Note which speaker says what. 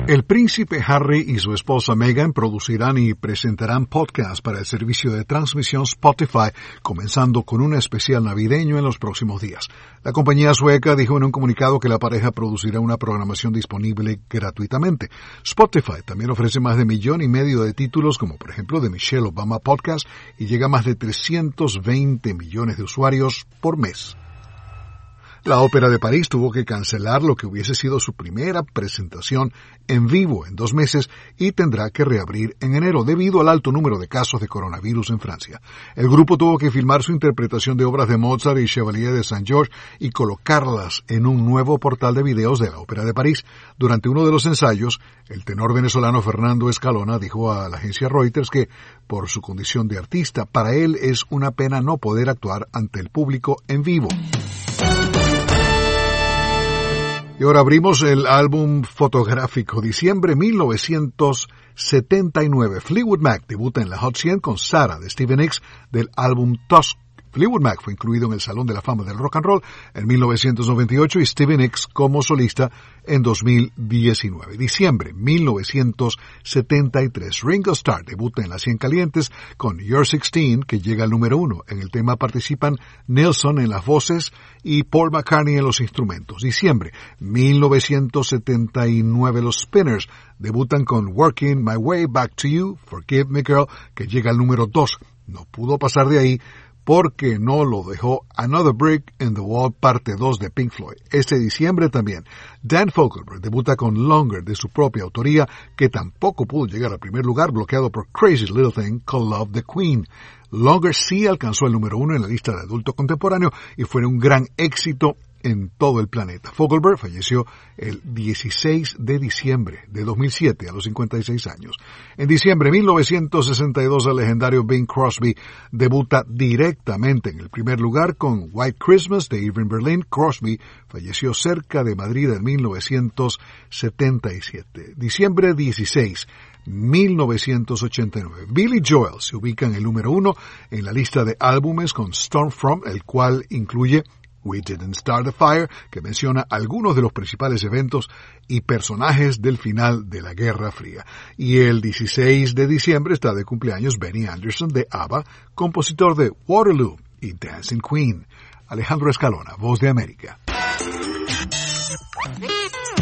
Speaker 1: El príncipe Harry y su esposa Meghan producirán y presentarán podcasts para el servicio de transmisión Spotify, comenzando con un especial navideño en los próximos días. La compañía sueca dijo en un comunicado que la pareja producirá una programación disponible gratuitamente. Spotify también ofrece más de 1,5 millones de títulos, como por ejemplo de Michelle Obama Podcast, y llega a más de 320 millones de usuarios por mes. La Ópera de París tuvo que cancelar lo que hubiese sido su primera presentación en vivo en 2 meses y tendrá que reabrir en enero debido al alto número de casos de coronavirus en Francia. El grupo tuvo que filmar su interpretación de obras de Mozart y Chevalier de Saint-Georges y colocarlas en un nuevo portal de videos de la Ópera de París. Durante uno de los ensayos, el tenor venezolano Fernando Escalona dijo a la agencia Reuters que, por su condición de artista, para él es una pena no poder actuar ante el público en vivo. Y ahora abrimos el álbum fotográfico. Diciembre 1979. Fleetwood Mac debuta en la Hot 100 con Sarah de Stevie Nicks del álbum Tusk. Fleetwood Mac fue incluido en el Salón de la Fama del Rock and Roll en 1998 y Stevie Nicks como solista en 2019. Diciembre 1973. Ringo Starr debuta en las 100 calientes con You're 16, que llega al número 1. En el tema participan Nelson en las voces y Paul McCartney en los instrumentos. Diciembre 1979. Los Spinners debutan con Working My Way Back to You, Forgive Me Girl, que llega al número 2. No pudo pasar de ahí porque no lo dejó Another Brick in the Wall parte 2 de Pink Floyd. Este diciembre también, Dan Fogelberg debuta con Longer de su propia autoría, que tampoco pudo llegar al primer lugar, bloqueado por Crazy Little Thing Called Love the Queen. Longer sí alcanzó el número 1 en la lista de adulto contemporáneo y fue un gran éxito en todo el planeta. Fogelberg falleció el 16 de diciembre de 2007 a los 56 años. En diciembre de 1962 el legendario Bing Crosby debuta directamente en el primer lugar con White Christmas de Irving Berlin. Crosby falleció cerca de Madrid en 1977. Diciembre 16. 1989. Billy Joel se ubica en el número 1 en la lista de álbumes con Stormfront, el cual incluye We Didn't Start the Fire, que menciona algunos de los principales eventos y personajes del final de la Guerra Fría. Y el 16 de diciembre está de cumpleaños Benny Anderson de ABBA, compositor de Waterloo y Dancing Queen. Alejandro Escalona, Voz de América.